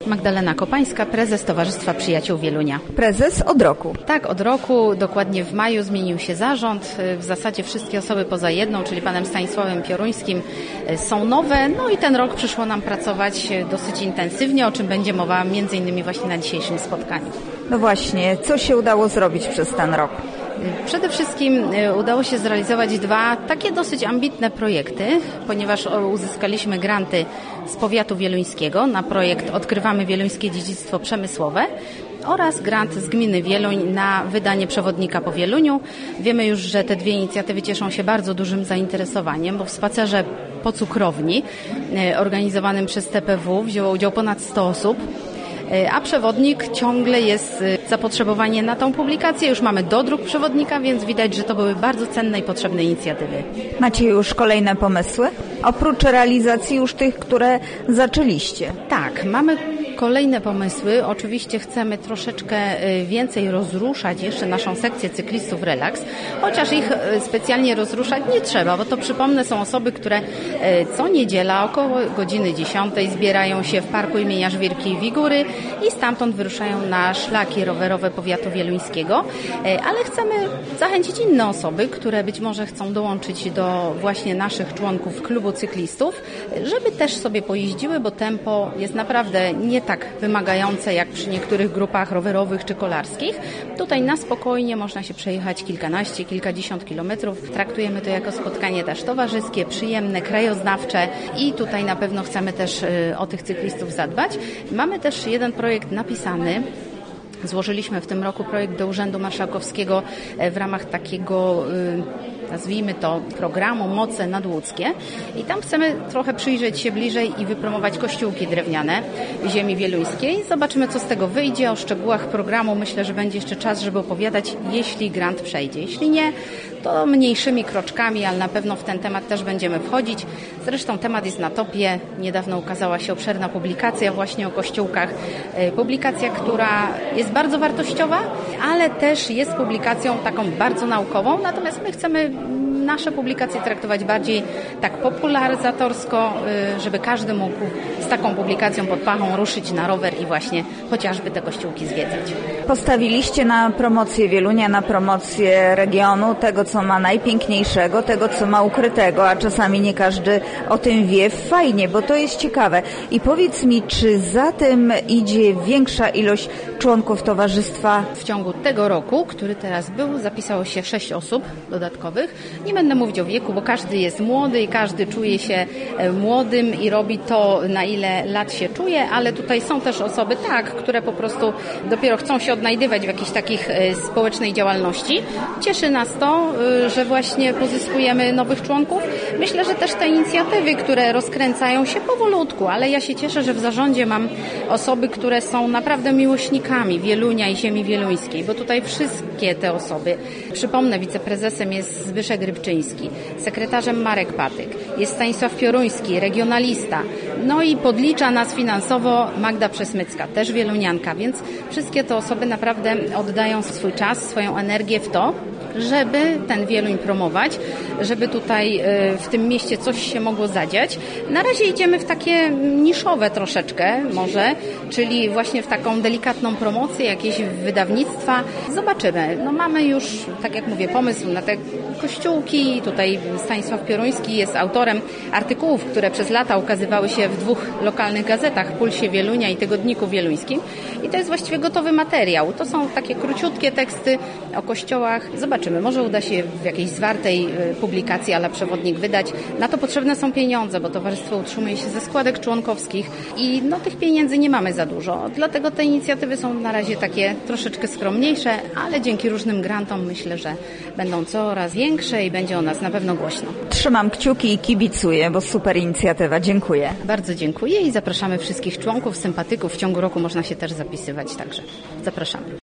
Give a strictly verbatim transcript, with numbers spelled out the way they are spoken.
Magdalena Kopańska, prezes Towarzystwa Przyjaciół Wielunia. Prezes od roku. Tak, od roku, dokładnie w maju zmienił się zarząd. W zasadzie wszystkie osoby poza jedną, czyli panem Stanisławem Pioruńskim, są nowe. No i ten rok przyszło nam pracować dosyć intensywnie, o czym będzie mowa między innymi właśnie na dzisiejszym spotkaniu. No właśnie, co się udało zrobić przez ten rok? Przede wszystkim udało się zrealizować dwa takie dosyć ambitne projekty, ponieważ uzyskaliśmy granty z powiatu wieluńskiego na projekt Odkrywamy Wieluńskie Dziedzictwo Przemysłowe oraz grant z gminy Wieluń na wydanie przewodnika po Wieluniu. Wiemy już, że te dwie inicjatywy cieszą się bardzo dużym zainteresowaniem, bo w spacerze po cukrowni organizowanym przez T P W wzięło udział ponad sto osób. A przewodnik ciągle jest zapotrzebowanie na tą publikację. Już mamy dodruk przewodnika, więc widać, że to były bardzo cenne i potrzebne inicjatywy. Macie już kolejne pomysły? Oprócz realizacji już tych, które zaczęliście. Tak, mamy kolejne pomysły. Oczywiście chcemy troszeczkę więcej rozruszać jeszcze naszą sekcję cyklistów Relaks, chociaż ich specjalnie rozruszać nie trzeba, bo to przypomnę są osoby, które co niedziela około godziny dziesiątej zbierają się w parku imienia Żwirki i Wigury i stamtąd wyruszają na szlaki rowerowe powiatu wieluńskiego, ale chcemy zachęcić inne osoby, które być może chcą dołączyć do właśnie naszych członków klubu cyklistów, żeby też sobie pojeździły, bo tempo jest naprawdę nie tak wymagające jak przy niektórych grupach rowerowych czy kolarskich. Tutaj na spokojnie można się przejechać kilkanaście, kilkadziesiąt kilometrów. Traktujemy to jako spotkanie też towarzyskie, przyjemne, krajoznawcze i tutaj na pewno chcemy też o tych cyklistów zadbać. Mamy też jeden projekt napisany. Złożyliśmy w tym roku projekt do Urzędu Marszałkowskiego w ramach takiego, nazwijmy to, programu Moce Nadłódzkie i tam chcemy trochę przyjrzeć się bliżej i wypromować kościółki drewniane ziemi wieluńskiej. Zobaczymy, co z tego wyjdzie. O szczegółach programu myślę, że będzie jeszcze czas, żeby opowiadać, jeśli grant przejdzie. Jeśli nie, to mniejszymi kroczkami, ale na pewno w ten temat też będziemy wchodzić. Zresztą temat jest na topie. Niedawno ukazała się obszerna publikacja właśnie o kościółkach. Publikacja, która jest bardzo wartościowa, ale też jest publikacją taką bardzo naukową. Natomiast my chcemy nasze publikacje traktować bardziej tak popularyzatorsko, żeby każdy mógł z taką publikacją pod pachą ruszyć na rower i właśnie chociażby te kościółki zwiedzać. Postawiliście na promocję Wielunia, na promocję regionu, tego co ma najpiękniejszego, tego co ma ukrytego, a czasami nie każdy o tym wie. Fajnie, bo to jest ciekawe. I powiedz mi, czy za tym idzie większa ilość członków towarzystwa? W ciągu tego roku, który teraz był, zapisało się sześć osób dodatkowych. Nie będę mówić o wieku, bo każdy jest młody i każdy czuje się młodym i robi to, na ile lat się czuje, ale tutaj są też osoby, tak, które po prostu dopiero chcą się odnajdywać w jakiejś takich społecznej działalności. Cieszy nas to, że właśnie pozyskujemy nowych członków. Myślę, że też te inicjatywy, które rozkręcają się powolutku, ale ja się cieszę, że w zarządzie mam osoby, które są naprawdę miłośnikami Wielunia i ziemi wieluńskiej, bo tutaj wszystkie te osoby, przypomnę, wiceprezesem jest Zbyszek Rybczyński, sekretarzem Marek Patyk, jest Stanisław Pioruński, regionalista, no i podlicza nas finansowo Magda Przesmycka, też wielunianka, więc wszystkie te osoby naprawdę oddają swój czas, swoją energię w to, żeby ten Wieluń promować, żeby tutaj w tym mieście coś się mogło zadziać. Na razie idziemy w takie niszowe troszeczkę może, czyli właśnie w taką delikatną promocję, jakieś wydawnictwa. Zobaczymy. No mamy już, tak jak mówię, pomysł na te kościółki. Tutaj Stanisław Pioruński jest autorem artykułów, które przez lata ukazywały się w dwóch lokalnych gazetach, Pulsie Wielunia i Tygodniku Wieluńskim. I to jest właściwie gotowy materiał. To są takie króciutkie teksty o kościołach. Zobaczymy. Może uda się w jakiejś zwartej publikacji, ale przewodnik wydać. Na to potrzebne są pieniądze, bo towarzystwo utrzymuje się ze składek członkowskich i no tych pieniędzy nie mamy za dużo. Dlatego te inicjatywy są na razie takie troszeczkę skromniejsze, ale dzięki różnym grantom myślę, że będą coraz większe i będzie o nas na pewno głośno. Trzymam kciuki i kibicuję, bo super inicjatywa. Dziękuję. Bardzo dziękuję i zapraszamy wszystkich członków, sympatyków. W ciągu roku można się też zapisywać, także zapraszamy.